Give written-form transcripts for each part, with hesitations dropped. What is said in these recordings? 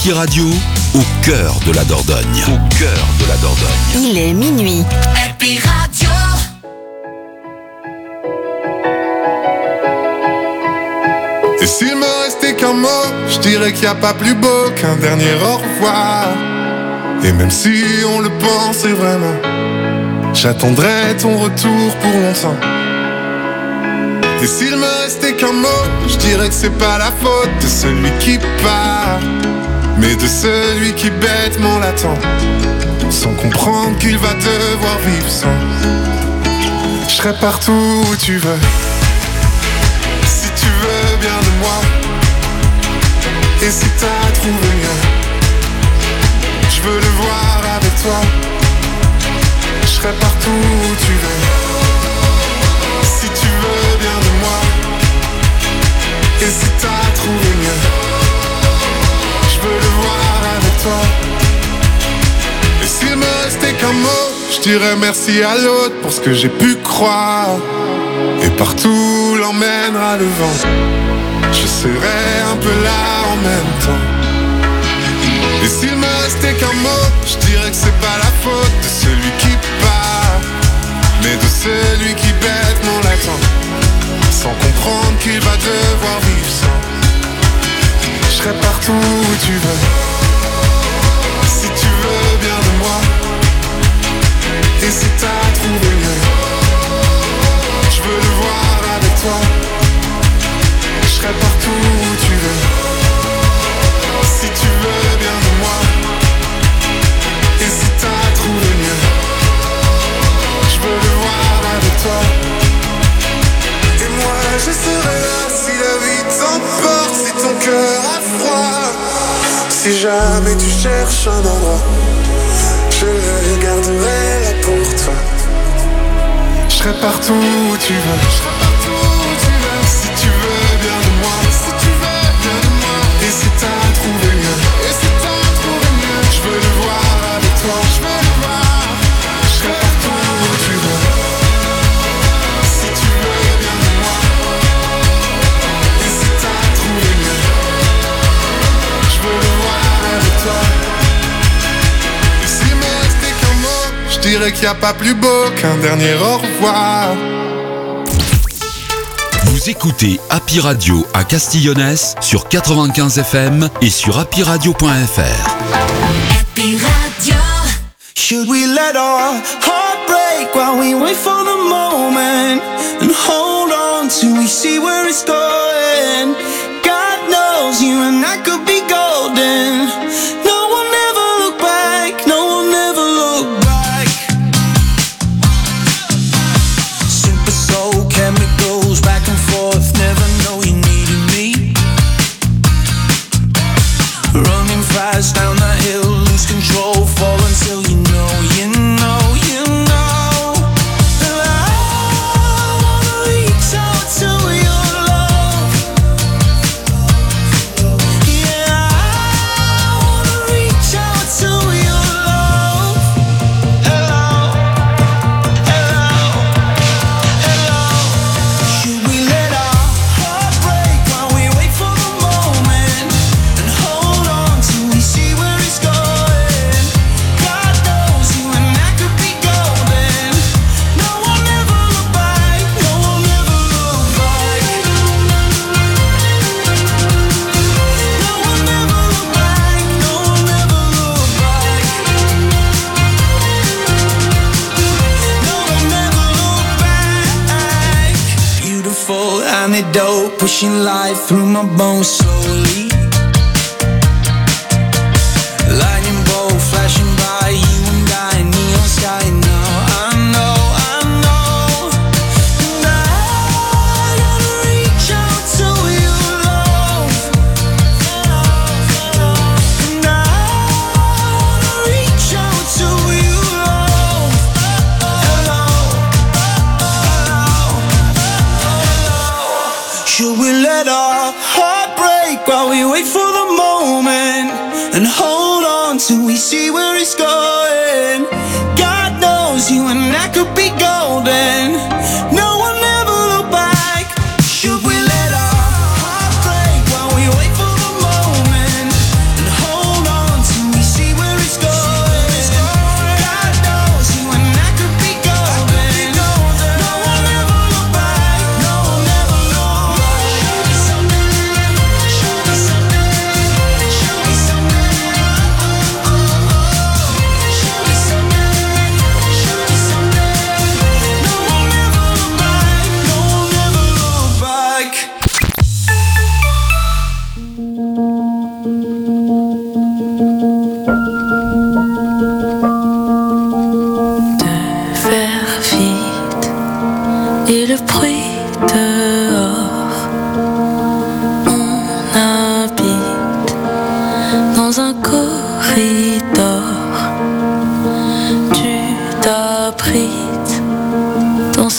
Happy Radio, au cœur de la Dordogne. Au cœur de la Dordogne. Il est minuit. Happy Radio. Et s'il me restait qu'un mot, je dirais qu'il n'y a pas plus beau qu'un dernier au revoir. Et même si on le pensait vraiment, j'attendrai ton retour pour longtemps. Et s'il me restait qu'un mot, je dirais que c'est pas la faute de celui qui part, mais de celui qui bêtement l'attend, sans comprendre qu'il va devoir vivre sans. Je serai partout où tu veux, si tu veux bien de moi. Et si t'as trouvé mieux, je veux le voir avec toi. Je serai partout où tu veux, si tu veux bien de moi. Et si t'as trouvé mieux, je veux le voir avec toi. Et s'il me restait qu'un mot, je dirais merci à l'autre pour ce que j'ai pu croire. Et partout l'emmènera le vent, je serai un peu là en même temps. Et s'il me restait qu'un mot, je dirais que c'est pas la faute de celui qui part, mais de celui qui bêtement l'attend, sans comprendre qu'il va devoir vivre sans. Je serai partout où tu veux, si tu veux bien de moi. Et si t'as trouvé mieux, je veux le voir avec toi. Je serai partout où tu veux, si tu veux bien de moi. Et si t'as trouvé mieux, je veux le voir avec toi. Et moi je serai là si la vie t'emporte, si ton cœur a froid. Si jamais tu cherches un endroit, je le garderai là pour toi. Je serai partout où tu veux, si tu veux bien de moi. Et si t'as trouvé mieux, je veux le voir avec toi. Je serai partout où tu veux, si tu veux bien de moi. Et si t'as trouvé mieux, je veux le voir avec toi. Et s'il me restait qu'un mot, je dirais qu'il n'y a pas plus beau qu'un dernier au revoir. Vous écoutez Happy Radio à Castillonnès sur 95 FM et sur happyradio.fr. Happy Radio. Should we let our heart break while we wait for the moment and hold on till we see where it's going? God knows you and I could be golden. No one ever look back, no one ever look back. Super soul chemicals back and forth, never know you needed me. Running fast down that hill, lose control, fall until you know, you know, you know. And I wanna reach out to your love. Yeah, I wanna reach out to your love. Hello, hello, hello. Should we let our heart break while we wait for the moment and hold on till we see where it's going? God knows you and I could be golden. No one ever look back, no one ever look back. No one ever look back, no one ever look back. No one ever look back. Beautiful antidote, pushing life through my bones slowly. Lightning bolt flashing by, you and I, neon sky now. I know, I know. And I gotta reach out to your love. And I wanna reach out to your love. Hello, hello, hello. Should we let our heart break while we wait for the moment and hold on till we see where it's going? God knows you and I could be golden. No one ever look back. Should we let our heart break while we wait for the moment and hold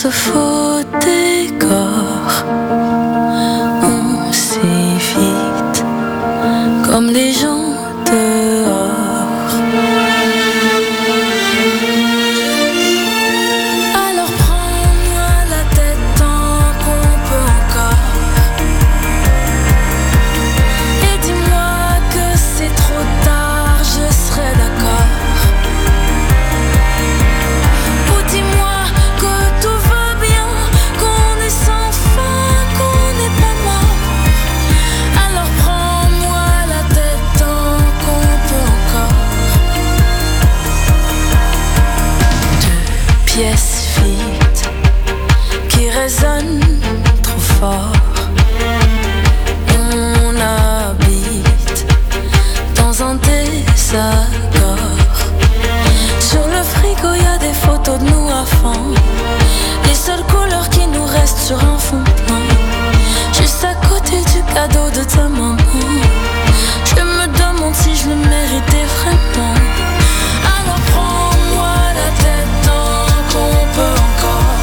ce faux décor, on s'évite comme les gens dehors. Alors prends-moi la tête tant qu'on peut encore, et dis-moi que c'est trop tard, je serai d'accord. Ou dis-moi que tout va bien, qu'on est sans fin, qu'on n'est pas mort. Alors prends-moi la tête tant qu'on peut encore. Deux pièces vides qui résonnent trop fort. On habite dans un désaccord. Sur le frigo y'a des photos de nous à fond, les seules couleurs qui nous restent sur un fond blanc. Juste à côté du cadeau de ta maman, je me demande si je le méritais vraiment. Alors prends-moi la tête tant qu'on peut encore,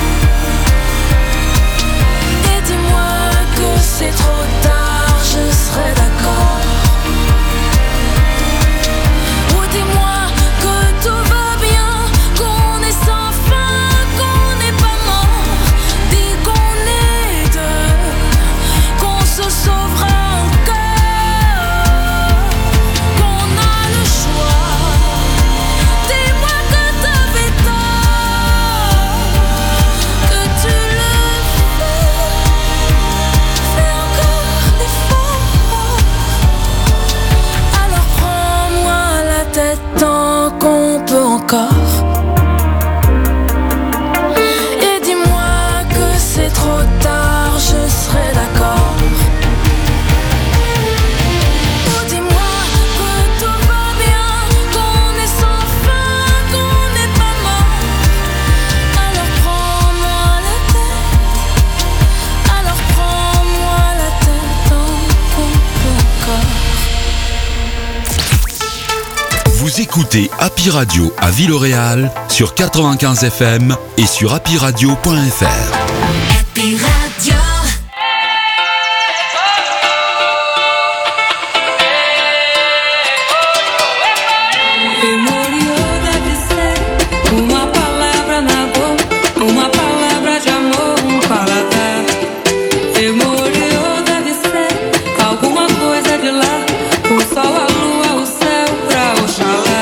et dis-moi que c'est trop tard, je serai d'accord. Ou dis-moi que tout va bien, qu'on est sans fin, qu'on n'est pas mort. Dis qu'on est deux, qu'on se sauvera encore, qu'on a le choix. Dis-moi que t'avais tort, que tu le fais encore l'effort. Alors prends-moi la tête tant qu'on peut encore, et dis-moi que c'est trop tard, je serai d'accord. Ou dis-moi que tout va bien, qu'on est sans fin, qu'on n'est pas mort. Alors prends-moi la tête, alors prends-moi la tête tant qu'on peut encore. Vous écoutez Happy Radio à Villeréal sur 95 FM et sur happyradio.fr. Happy Radio. Memorial deve ser uma palavra na boca, uma palavra de amor, paladar. Memorial deve ser alguma coisa de lá, o sol, a lua, o céu pra Oxalá.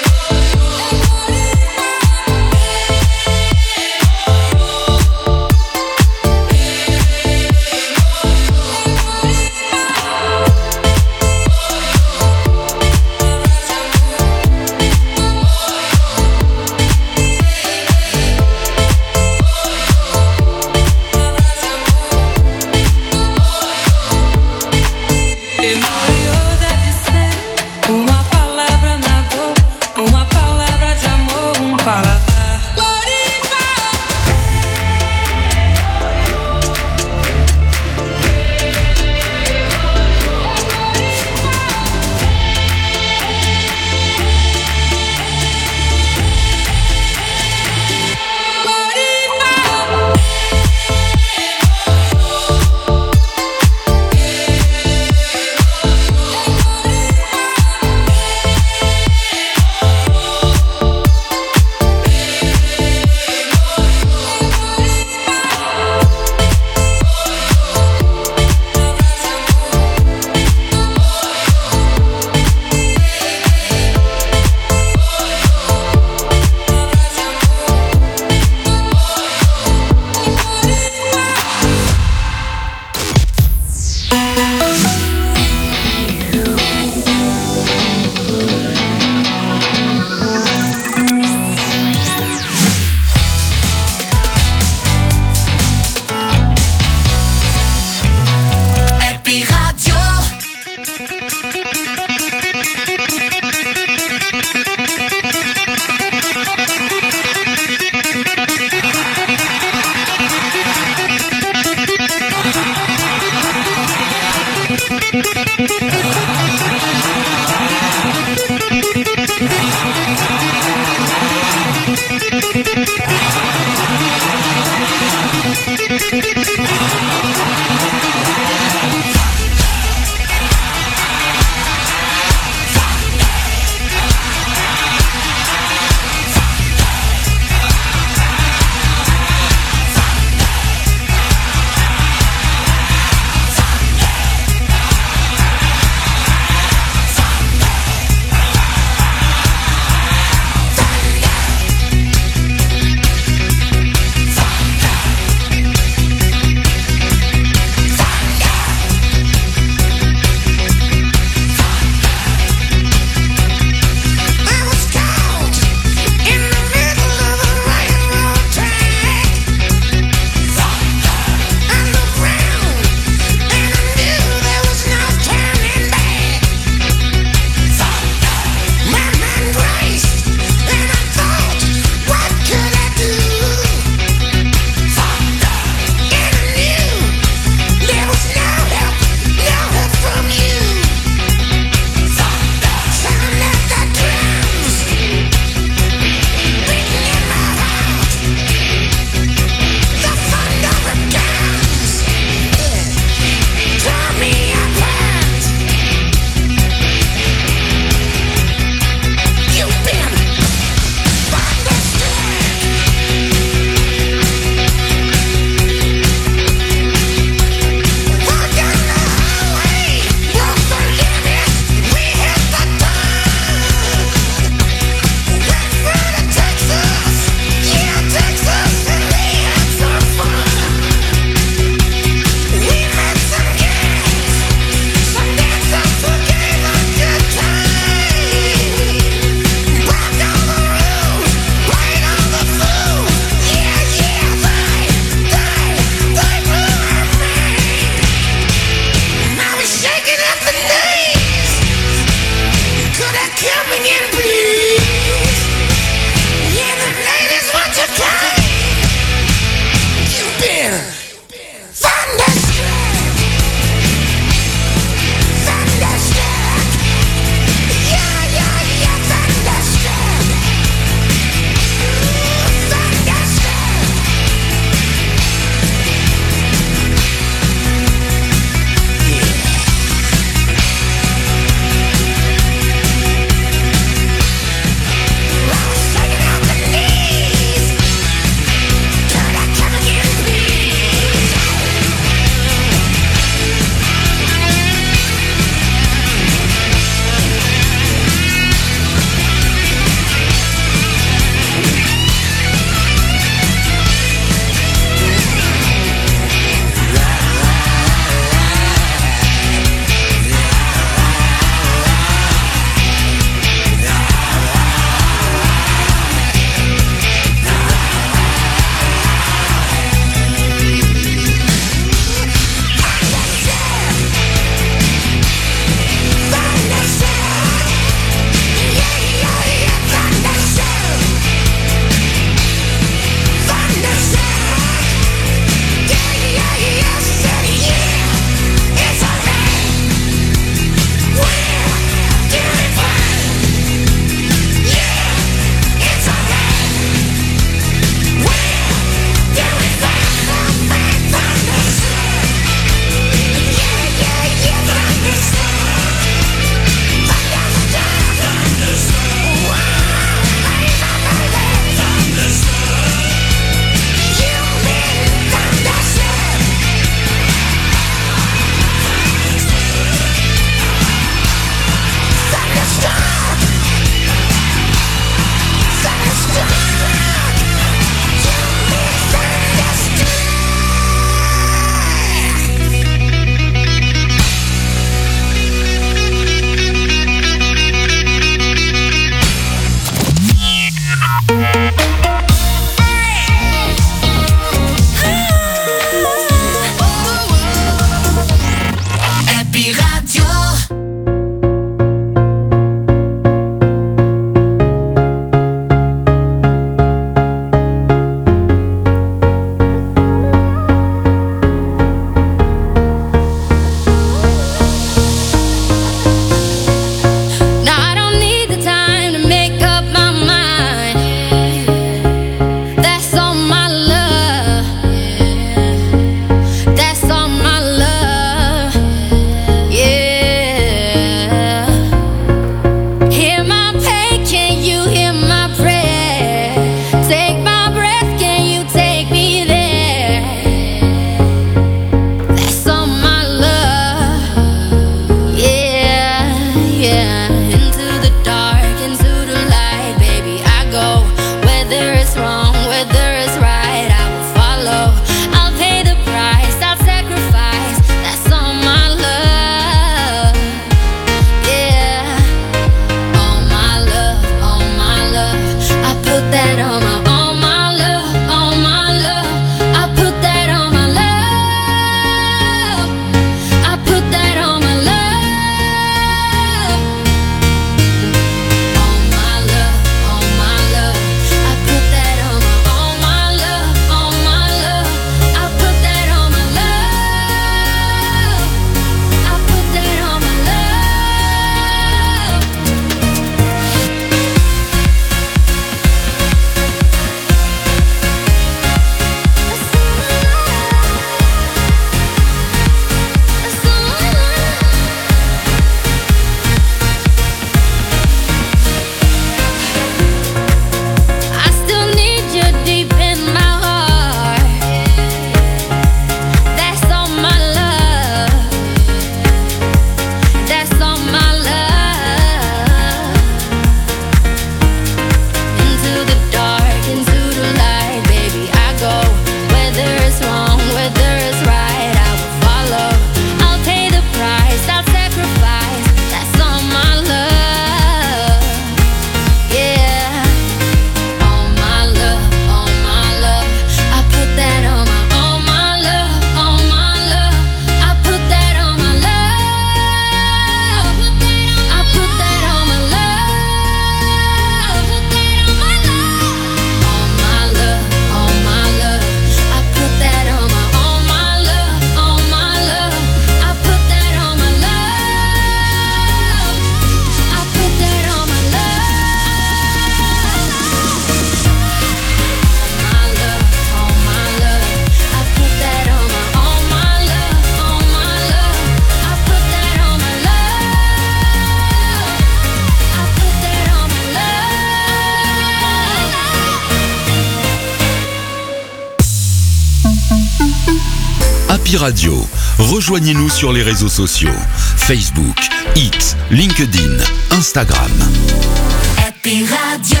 Happy Radio. Rejoignez-nous sur les réseaux sociaux. Facebook, X, LinkedIn, Instagram. Happy Radio.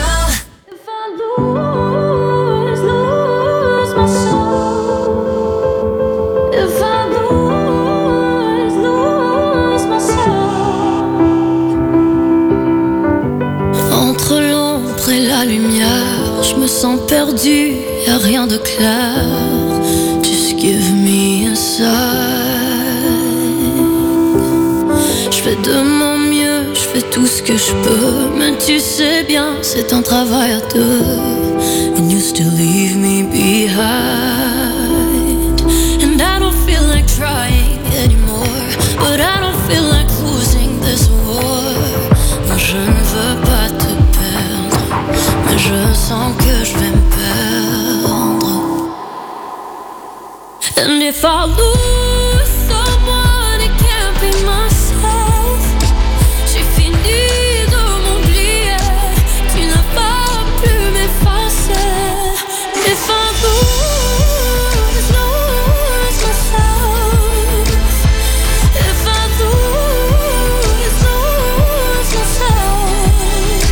Entre l'ombre et la lumière, je me sens perdu, y'a rien de clair. Just give me a sign. Je fais de mon mieux, je fais tout ce que je peux, mais tu sais bien, c'est un travail à deux. And you still leave me behind. And I don't feel like trying anymore, but I don't feel like losing this war. Moi je ne veux pas te perdre, mais je sens que je vais me perdre. And if I lose someone, it can't be myself. J'ai fini de m'oublier, tu n'as pas pu m'effacer. If I lose myself, if I lose myself.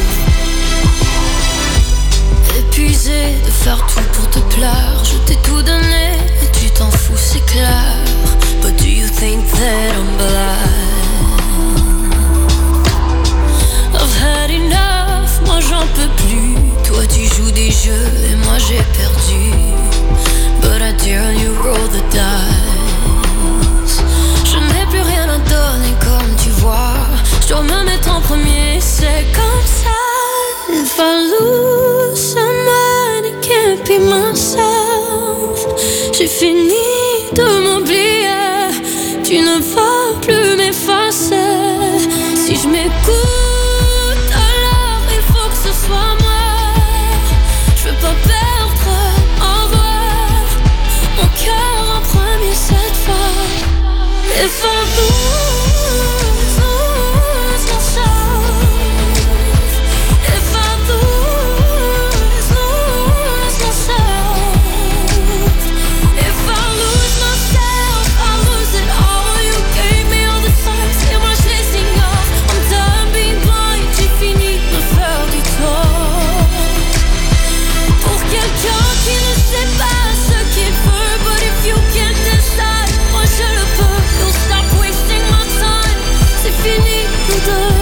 Épuisé de faire tout pour te plaire, je t'ai tout donné et tu t'en fous, c'est clair. But do you think that I'm blind? I've had enough, moi j'en peux plus. Toi tu joues des jeux et moi j'ai perdu. But I dare you roll the dice. Je n'ai plus rien à donner comme tu vois. Je dois me mettre en premier, c'est comme ça. If I lose someone, it can't be myself. J'ai fini de m'oublier, tu ne vas plus m'effacer. Si je m'écoute, alors il faut que ce soit moi. Je veux pas perdre en voir mon cœur en premier cette fois. If I lose myself, if I lose myself, if I lose myself, I lose it all. You gave me all the signs, et moi je les ignore. I'm done being blind, j'ai fini de me faire du tort. Pour quelqu'un qui ne sait pas ce qu'il veut, but if you can't decide, moi je le peux. You'll stop wasting my time, c'est fini nous deux.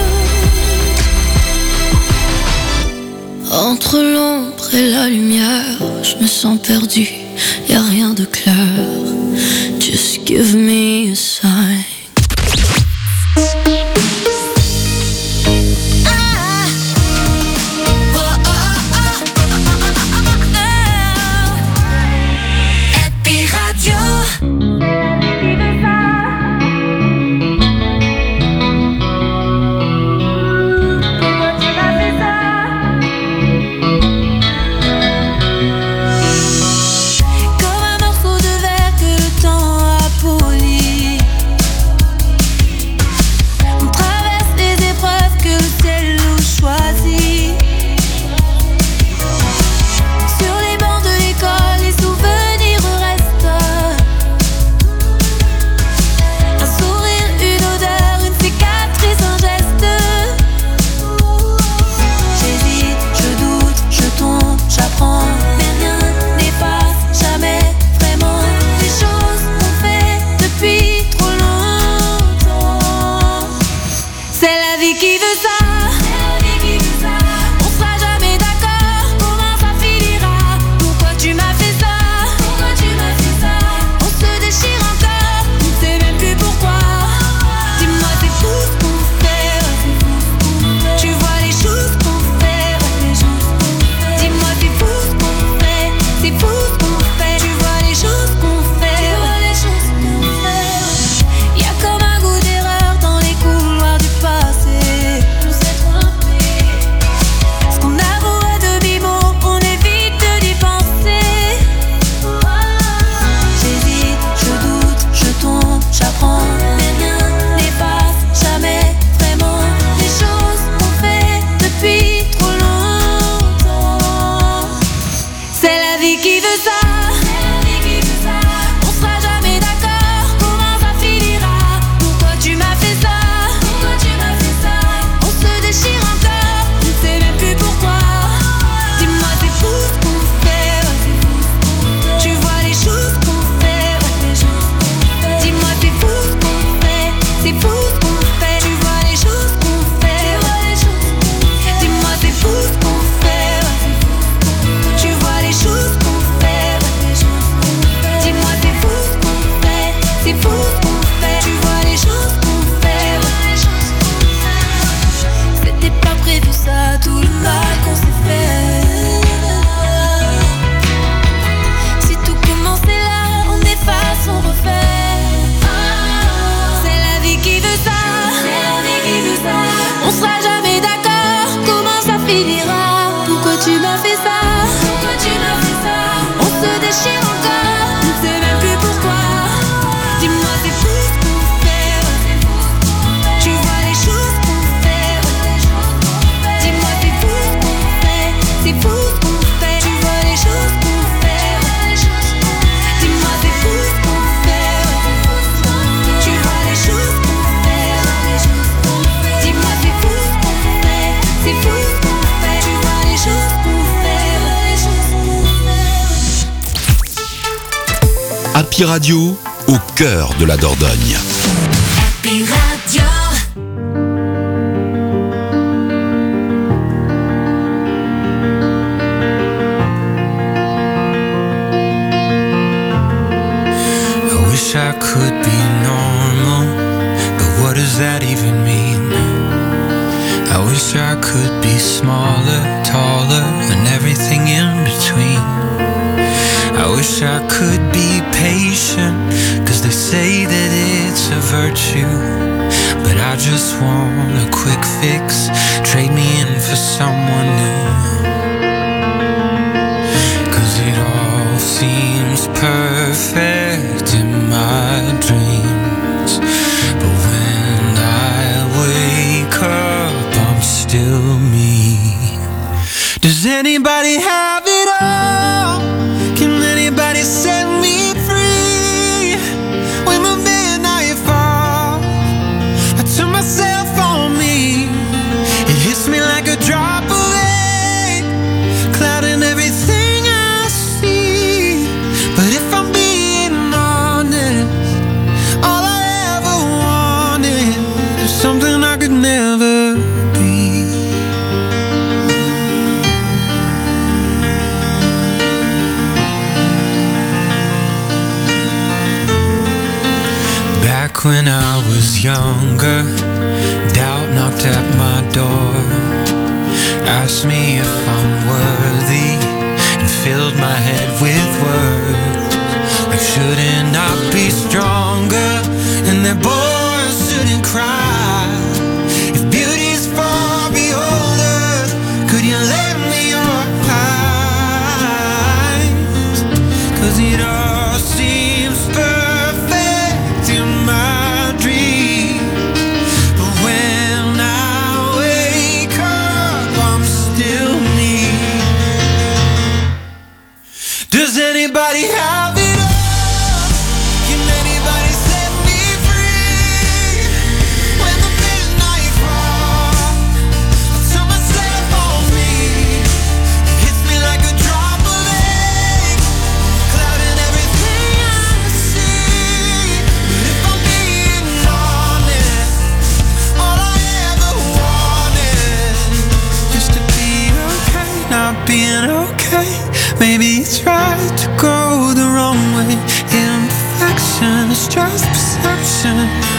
Entre l'ombre et la lumière, je me sens perdu, y'a rien de clair. Just give me a sign. Happy Radio. Comme un morceau de verre que le temps a poli. Happy Radio, au cœur de la Dordogne. Happy Radio. I wish I could be normal, but what does that even mean? I wish I could be smaller, taller, and everything in between. I wish I could be patient, 'cause they say that it's a virtue. But I just want a quick fix, trade me in for someone new. 'Cause it all seems perfect in my dreams, but when I wake up I'm still me. Does anybody have it all? Can anybody set me free? When the midnight falls, I turn myself on me. It hits me like a drop of rain, clouding everything I see. But if I'm being honest, all I ever wanted is something I could never be. Back when I was younger, doubt knocked at my door, asked me if I'm worthy, and filled my head with words like shouldn't I be stronger, and that boys shouldn't cry. If beauty's for beholders, could you lend me your eyes? 'Cause it all seems perfect in my dreams, but when I wake up I'm still me. Does anybody have it all? Can anybody set me free? When the midnight falls, I turn myself on me. It hits me like a drop of rain, clouding everything I see. But if I'm being honest, all I ever wanted is to be okay, not being okay. Maybe it's right to go the wrong way. Imperfection is just perception.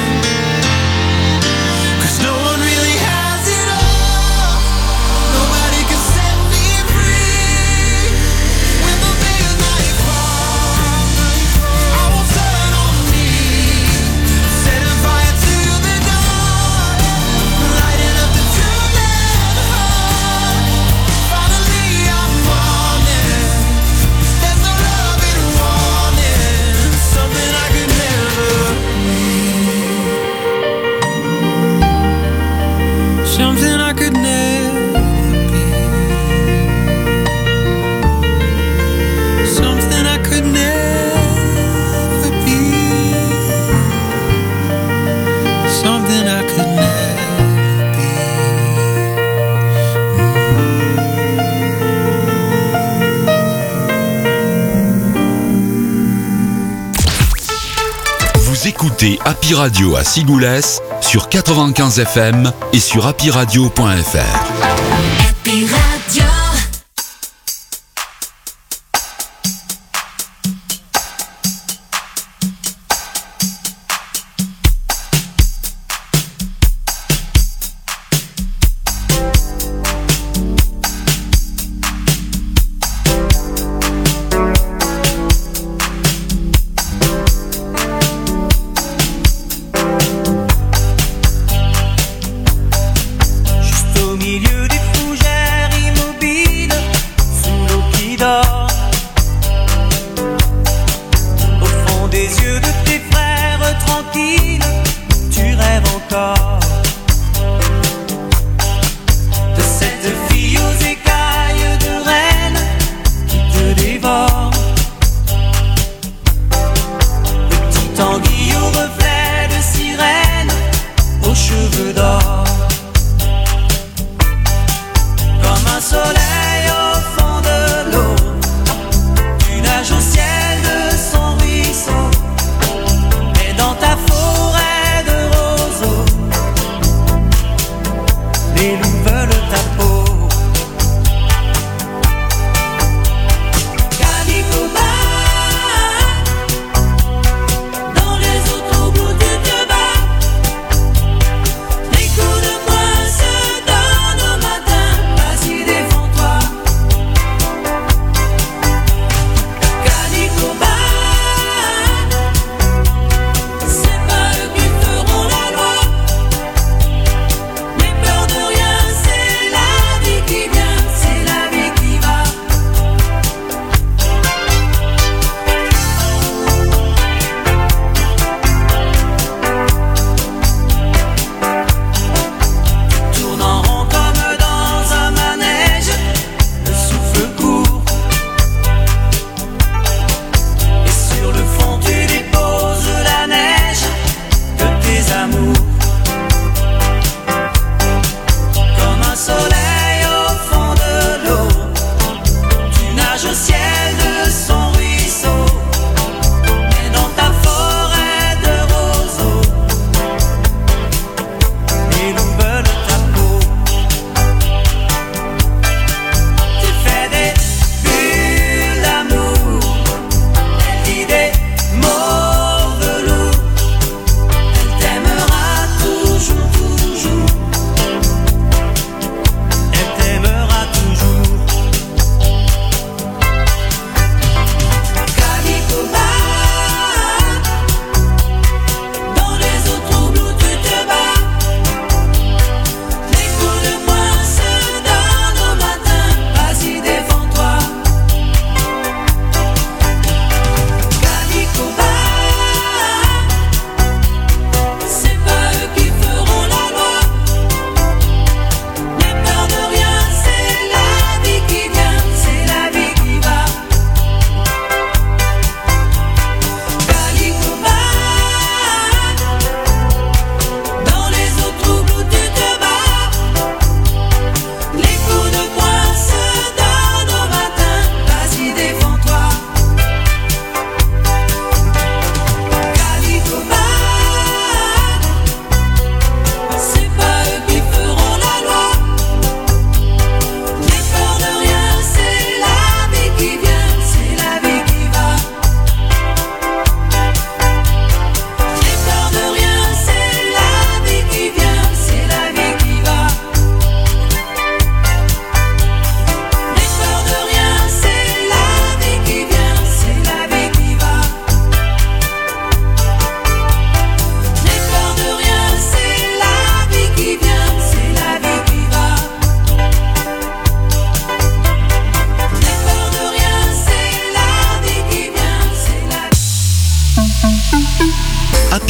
'Cause no one really has it all. Nobody can set me free. When the midnight falls, I won't turn on me. Setting fire to the dark, lighting up the true heart. Finally I'm honest. There's no love in wanting something I could never be. Something I could never be. Something I could never be. Something I could never be. Vous écoutez Happy Radio à Sigoulès sur 95 FM et sur happyradio.fr. Happy Radio. Juste au milieu des foules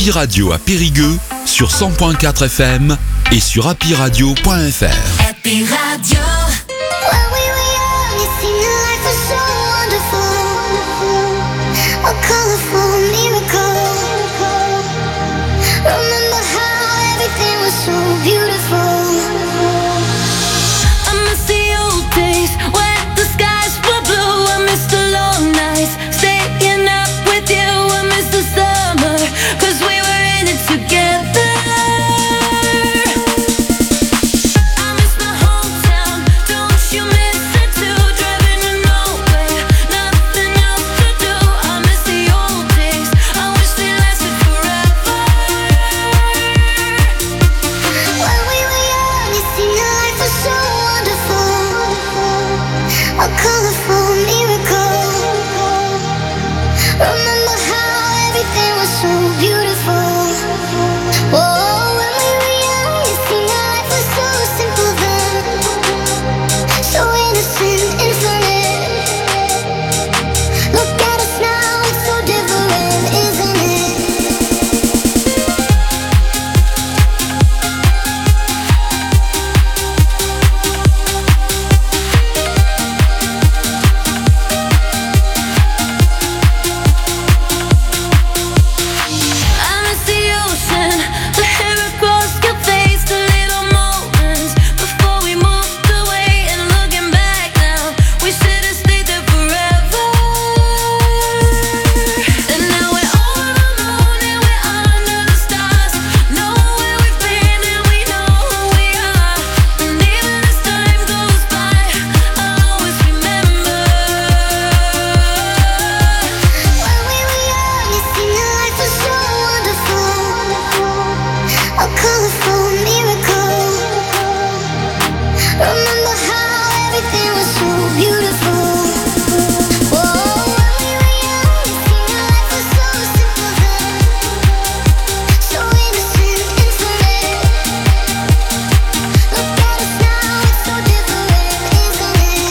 Happy Radio à Périgueux sur 100.4 FM et sur happyradio.fr. Happy Radio. When we were young, it seemed that life was so wonderful. A colorful miracle. Remember how everything was so beautiful. I miss the old days when the skies were blue. I miss the long nights staying up with you. I miss the summer, 'cause we were in it together. I miss my hometown, don't you miss it too? Driving to nowhere, nothing else to do. I miss the old days, I wish they lasted forever. When we were young, it seemed that life was so wonderful. A colorful miracle. Remember how everything was so beautiful. Oh, when we were young, it seemed that life was so simple then. So innocent, infinite. Look at us now, it's so different, isn't it? I miss the ocean, the hair across your face, the little moments before we moved away. And looking back now, we should have stayed there forever. And now we're over the moon and we're under the stars. Know where we've been and we know who we are. And even as time goes by, I'll always remember. When we were young, it seemed that life was so wonderful. A colorful miracle. Remember how everything was so beautiful. Oh, when we were young, it seemed that life was so simple then. So innocent, infinite. Look at us now, it's so different, isn't it?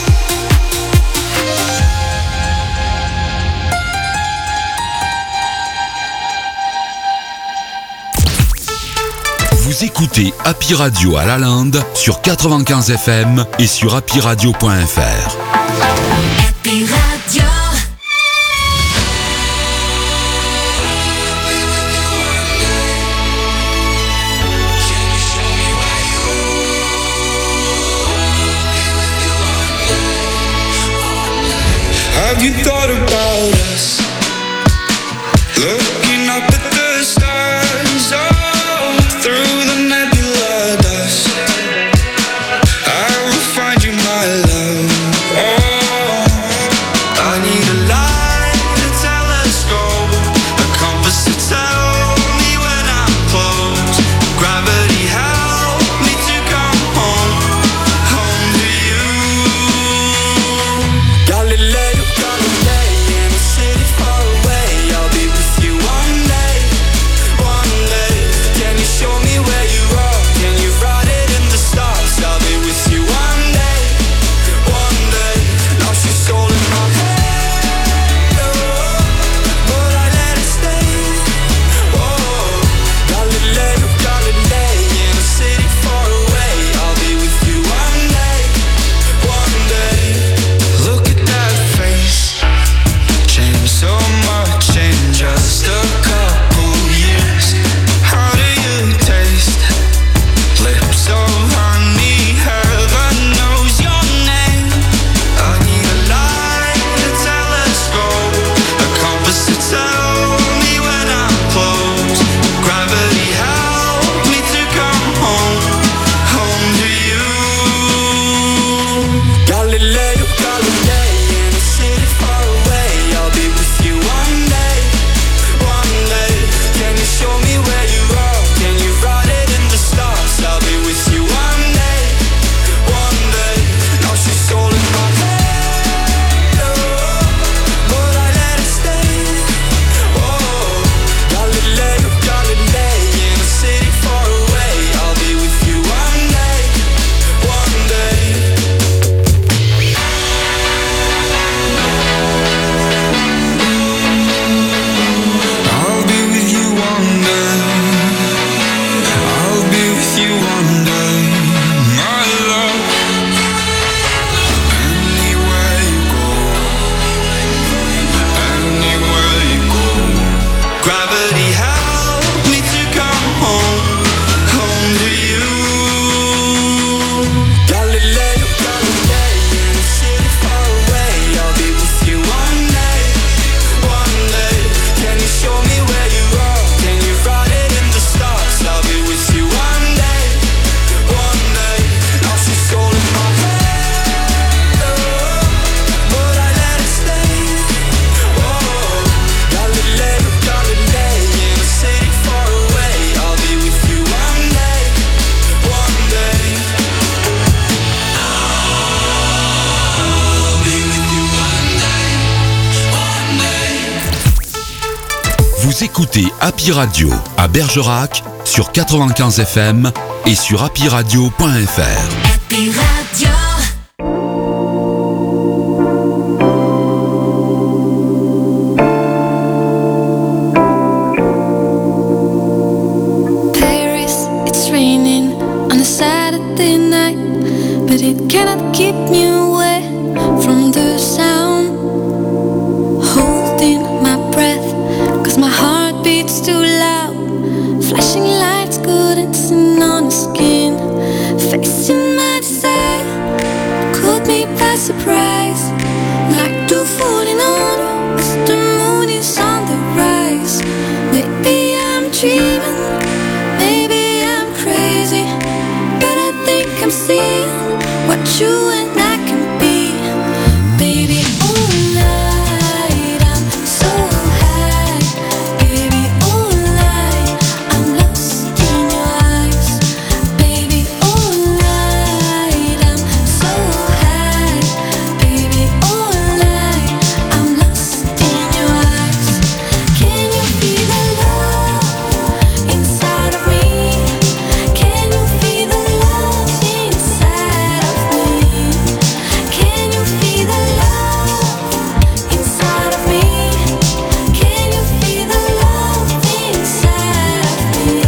Vous écoutez Happy Radio à Lalande sur 95 FM et sur happyradio.fr. Happy Radio. Have you thought about us? Looking up at the stars, oh, through the nebula dust. I will find you, my love. Oh, I need a light, a telescope, a compass to tell me when I'm close. Gravity help me to come home, home to you. Galileo, Galilei, in a city far away. I'll be with you one day, one day. Can you show me where you are? Can you write it in the stars? I'll be with you one day, one day. Now she's all in my head, oh, but I let it stay. Oh, Galileo, Galilei, in a city far away. I'll be with you one day, one day. Look at that face, changed so much in just a couple years. How do you taste? Lips of honey, heaven knows your name. I need a light, a telescope, a compass to tell me when I'm close. Gravity help me to come home, home to you. Galileo, Galilei, in a city far away. I'll be with you one day, one day. Can you show me where you are? Can you write it in the stars? I'll be with you one day, one day. Now she's all in my head, oh, but I let it stay. Oh, Galileo, Galilei, in a city far away. I'll be with you one day, one day. écoutez Happy Radio à Bergerac sur 95 FM et sur happyradio.fr. Happy Radio. Paris, it's raining on a Saturday night, but it cannot keep me away from the sound. Holding my breath, cause my heart beats too loud. Flashing lights couldn't sin on the skin. Facing my desire, caught me by surprise. Like two falling on as the moon is on the rise. Maybe I'm dreaming, maybe I'm crazy, but I think I'm seeing what you and I can be. Baby, all night I'm so high. Baby, all night I'm lost in your eyes. Baby, all night I'm so high. Baby, all night I'm lost in your eyes. Can you feel the love inside of me? Can you feel the love inside of me? Can you feel the love inside of me? Can you feel the love inside of me?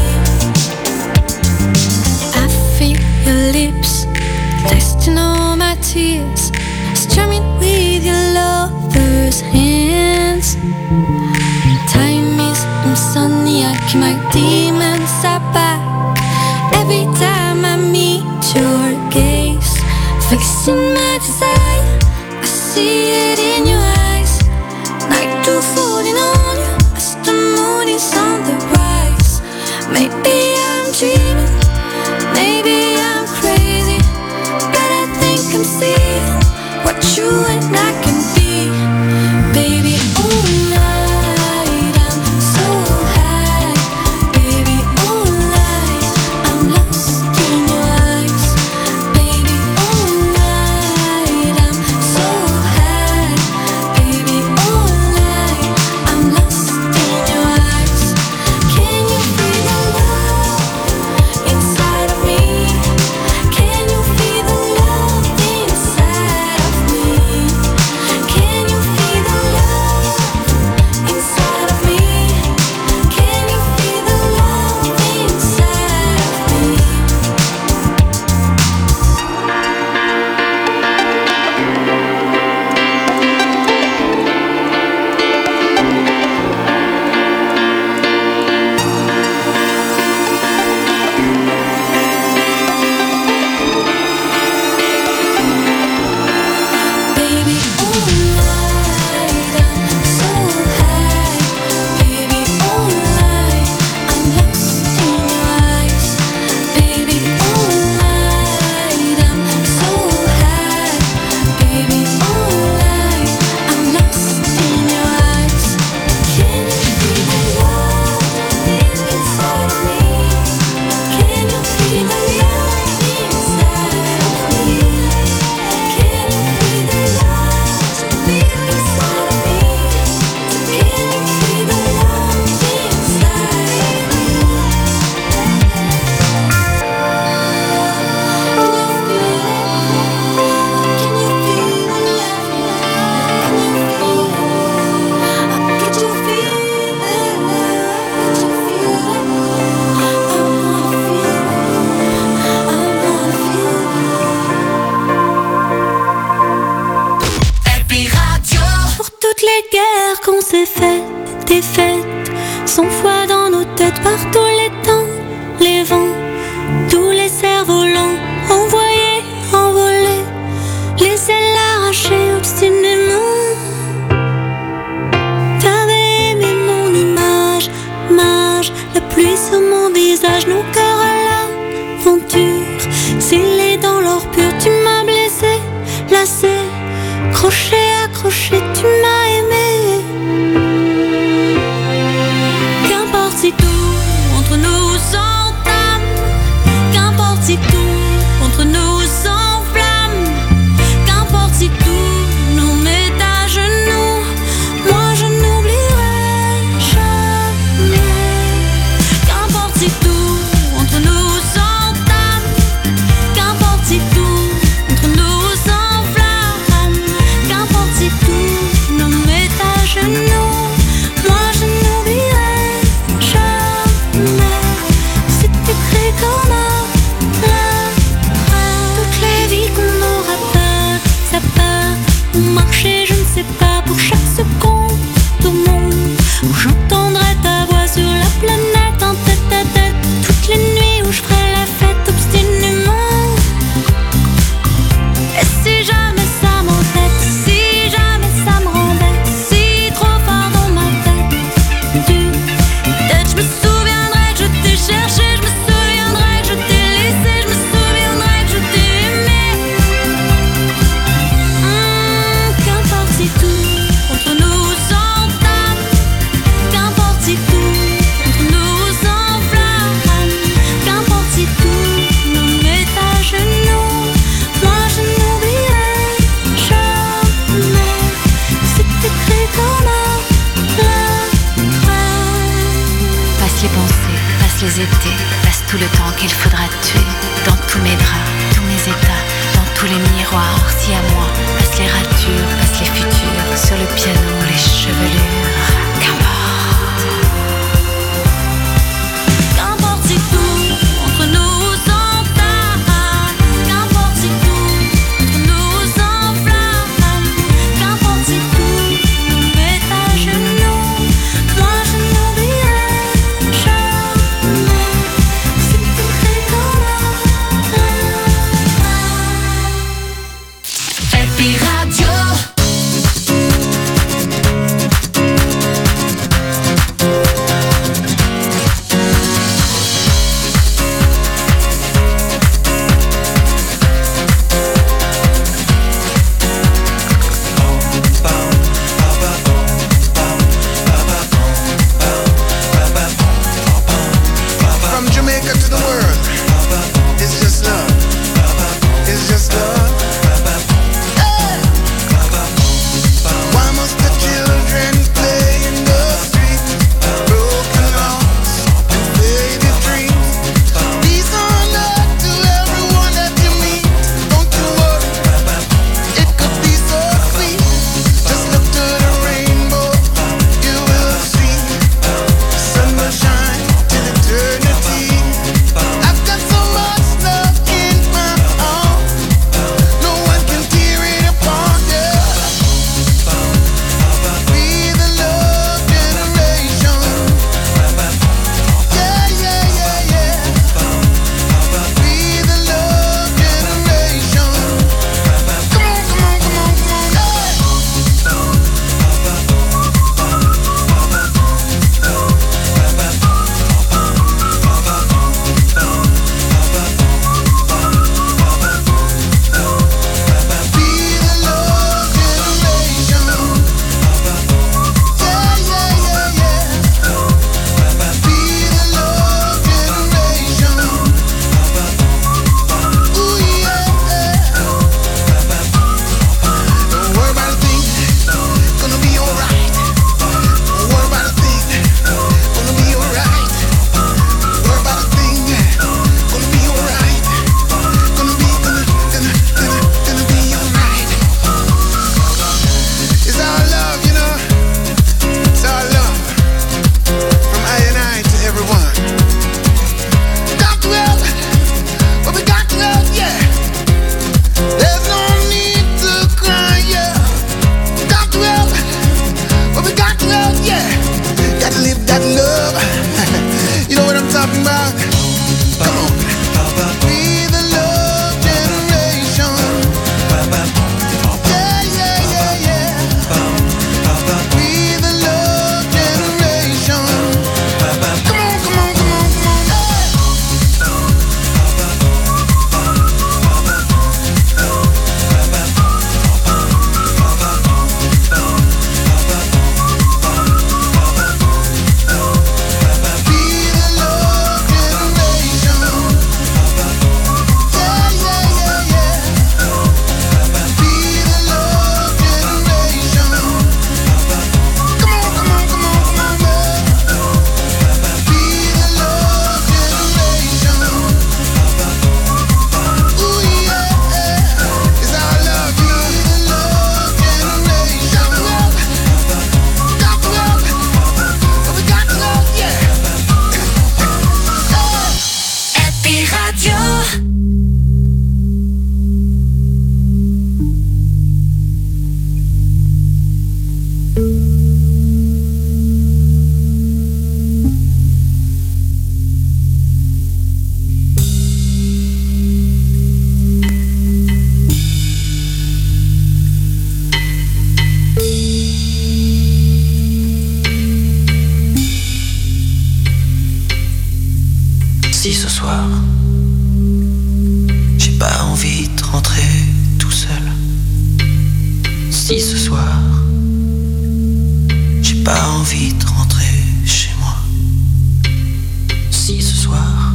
I feel your lips tasting all my tears, strumming with your lover's hands. Time is insomnia, I keep my demons at back. Every time I meet your gaze, facing my desire, I see it in your eyes. Like two falling on you as the moon is on the rise. Maybe I'm dreaming, maybe I'm crazy, but I think I'm seeing what you and I can be. Baby, all night I'm so high. Baby, all night I'm lost in your eyes. Baby, all night I'm so high. Baby, all night I'm lost in your eyes. Can you feel the love inside of me? Can you feel the love inside of me? Can you feel the love inside of me? Can you feel the love inside of me? Baby, all night I'm so high. Baby, all night I'm lost in your eyes. Baby, all night I'm so high. Baby, all night I'm lost in your eyes. Can you feel the love inside of me? Can you feel the love inside of me? Can you feel the love inside of me? Can you feel the love Happy Radio. Pour toutes les guerres qu'on s'est faites, des fêtes, 100 fois dans nos têtes, par tous les temps, les vents, tous les cerfs-volants, envoyés, envolés, les ailes arrachées obstinément. T'avais aimé mon image, la pluie sur mon visage, nos cœurs à l'aventure, scellés dans l'or pur, tu m'as blessé, lassé, crochet, accroché, tu m'as aimé. Qu'importe si tout entre nous s'entame, qu'importe si tout entre nous s'enflamme, qu'importe si tout nous met à genoux, moi je n'oublierai jamais. les étés, passe tout le temps qu'il faudra tuer. Dans tous mes draps, tous mes états, dans tous les miroirs, si à moi, passe les ratures, passe les futurs, sur le piano, les chevelures, qu'importe. Qu'importe si tout entre nous s'entame, qu'importe si tout entre nous s'enflamme, qu'importe si tout nous met à genoux, moi je n'oublierai jamais. C'est écrit comme Happy Radio. From Jamaica to the world, it's just love. It's just love. Hey! Why must the children play in the street? Broken hearts and faded dreams. Peace on earth to everyone that you meet. Don't you worry, it could be so sweet. Just look to the rainbow, you will see. Sun will shine till eternity. I've got so much love in my heart, no one can tear it apart. Yeah. We the love generation. Yeah, yeah, yeah, yeah. We the love generation. Come on, come on, come on, come on. Be the love generation. Yeah, yeah, yeah, yeah. Be the love generation. Ooh, yeah. Don't worry about a thing, gonna be alright. Don't worry about a thing, gonna be alright. Don't worry about a thing, gonna be alright. Gonna be alright. It's our love, you know. It's our love. From I and I to everyone. Got to help, but we got to help, yeah. There's no need to cry, yeah. Got to help, but we got to help, yeah. Got to live that love. You know what I'm talking about? Come on. Be the love generation. Yeah, yeah, yeah, yeah. Be the love generation. Come on, come on, come on, come on. Be the love generation. Yeah, yeah, yeah, yeah. Be the love generation. Come on, come on, come on, come on, man. Be the love generation. Ooh, yeah. It's our love, you know. The love generation. Got to help, but we got to help, yeah. Happy Radio. Si ce soir, j'ai pas envie de rentrer tout seul. Si ce soir, j'ai pas envie de rentrer chez moi. Si ce soir,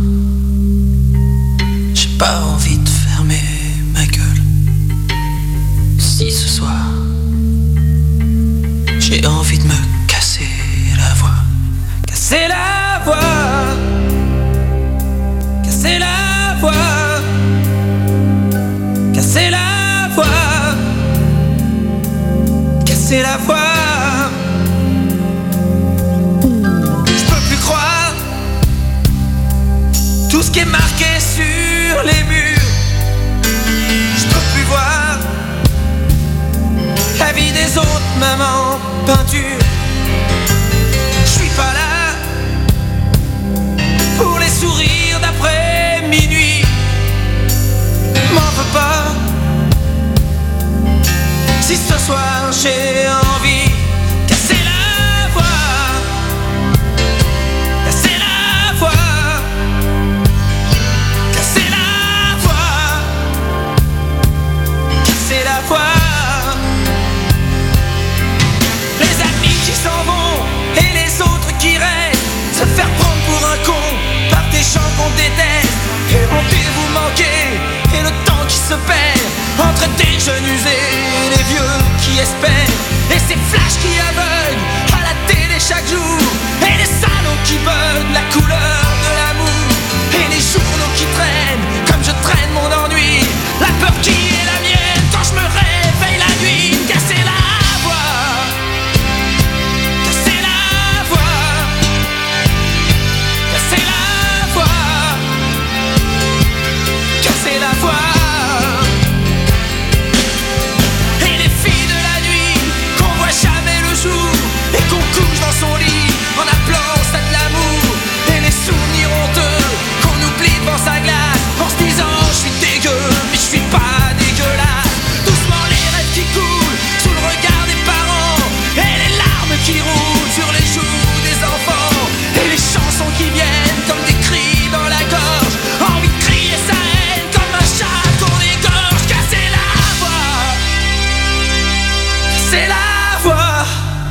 j'ai pas envie de fermer ma gueule. Si ce soir, j'ai envie de me casser la voix. Casser la voix. casser la voix. Je peux plus croire tout ce qui est marqué sur les murs. Je peux plus voir la vie des autres, même en peinture. Je suis pas là pour les sourires d'après minuit. M'en veux pas si ce soir j'ai envie de casser la voix, casser la voix, casser la voix, casser la voix. Les amis qui s'en vont et les autres qui restent, se faire prendre pour un con par des gens qu'on déteste. Et rendez-vous manqués et le temps qui se perd entre des jeunes usés et les vieux qui espèrent. Et ces flashs qui aveuglent à la télé chaque jour, et les salons qui veulent la couleur de l'amour, et les journaux qui traînent comme je traîne mon ennui. La peur qui est la mienne quand je me réveille la nuit. Casser la voix, casser la voix, casser la voix, casser la voix. Et les filles de la nuit qu'on voit jamais le jour et qu'on couche dans son lit en appelant ça de l'amour. Et les souvenirs honteux qu'on oublie devant sa glace en se disant je suis dégueu mais je suis pas dégueulasse. Doucement les rêves qui coulent sous le regard des parents, et les larmes qui roulent sur les joues des enfants, et les chansons qui viennent comme des cris dans la gorge. Envie de crier sa haine comme un chat qu'on égorge. Casser la voix, casser la voix,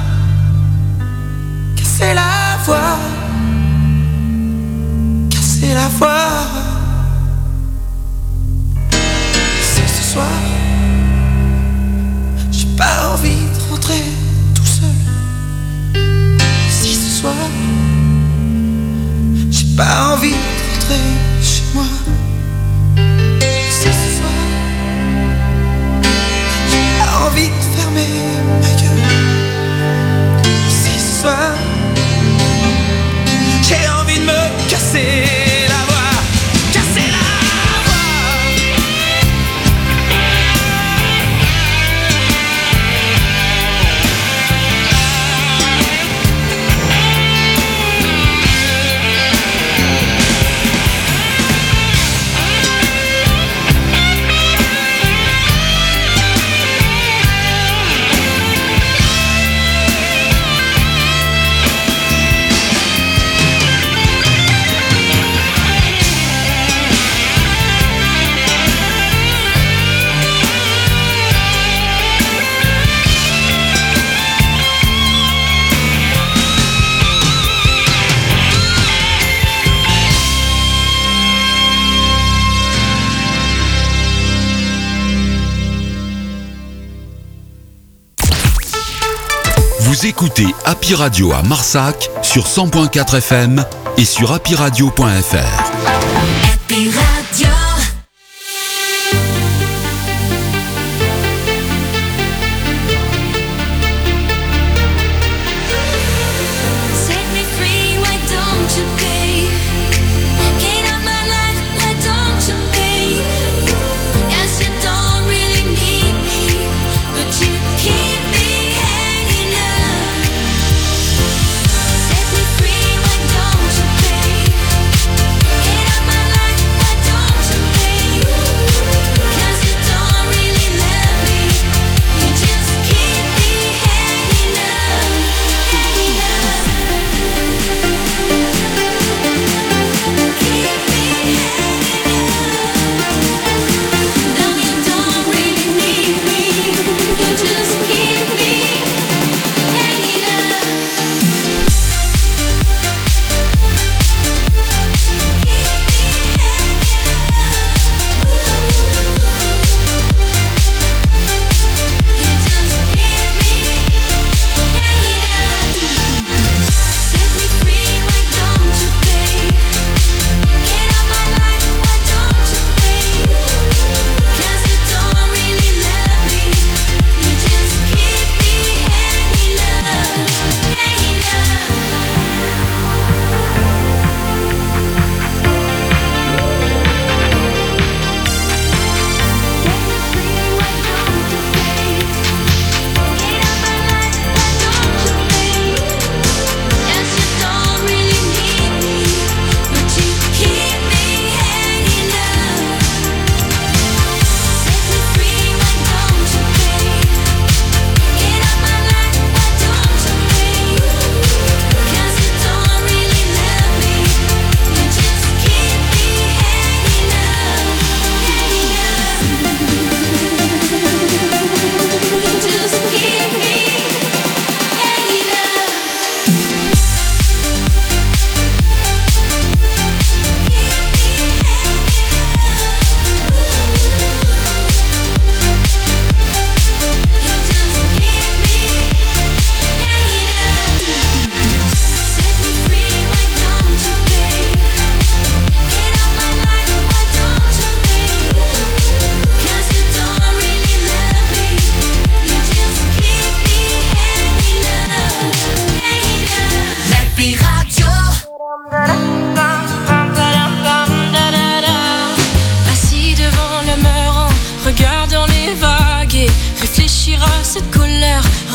casser la voix, casser la voix. Si ce soir j'ai pas envie de rentrer tout seul, si ce soir j'ai pas envie de rentrer chez moi, si ce soir j'ai pas envie de fermer ma gueule, si ce soir j'ai envie de me casser la voix, casser la Vous écoutez Happy Radio à Marsac sur 100.4 FM et sur happyradio.fr. Happy Radio. Set me free, why don't you pay? Get out my life, why don't you pay? Yes, you don't really need me, but you keep me hanging up. Set me free, why don't you pay? Get out my life, why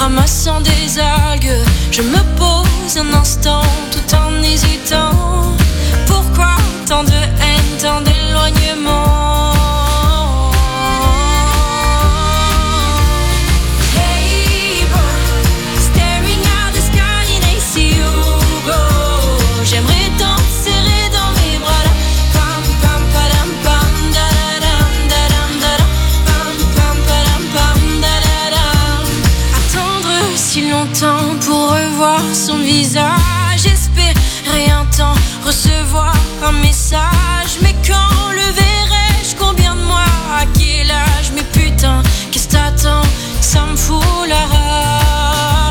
ramassant des algues. Je me pose un instant tout en hésitant. Pourquoi tant de haine, tant d'éloignement? Hey boy, staring at the sky and I see you go. J'aimerais tant te serrer dans mes bras là. Pam pam padam pam da da dam da dam da dam. Pam pam padam pam da da dam. Attendre si longtemps pour revoir son visage, espérer un temps, recevoir un message. Mais quand le verrai-je, combien de mois, à quel âge? Mais putain, qu'est-ce t'attends? Ça me fout la rage.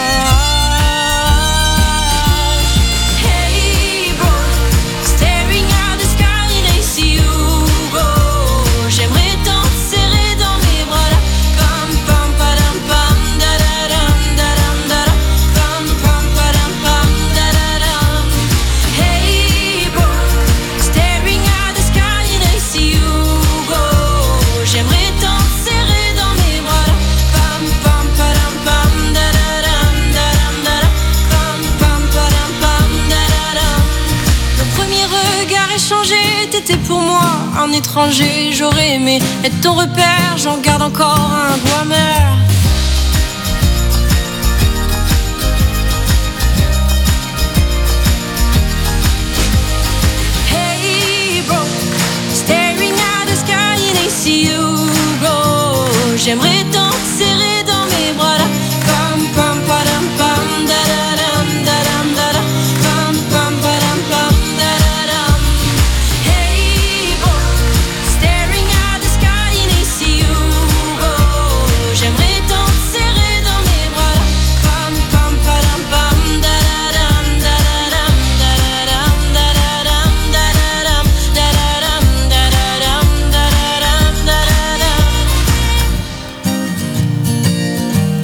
Hey boy, staring at the sky and I see you go. J'aimerais tant te serrer dans mes bras là. Pam pam padam pam da da dam da dam da dam. Pam pam padam pam da da dam. Hey boy, staring at the sky and I see you go. J'aimerais tant te serrer dans mes bras là. Pam pam padam pam da da dam da dam da dam. Pam pam padam pam da da dam. Le premier regard échangé, t'étais pour moi un étranger. J'aurais aimé être ton repère, j'en garde encore un goût amer.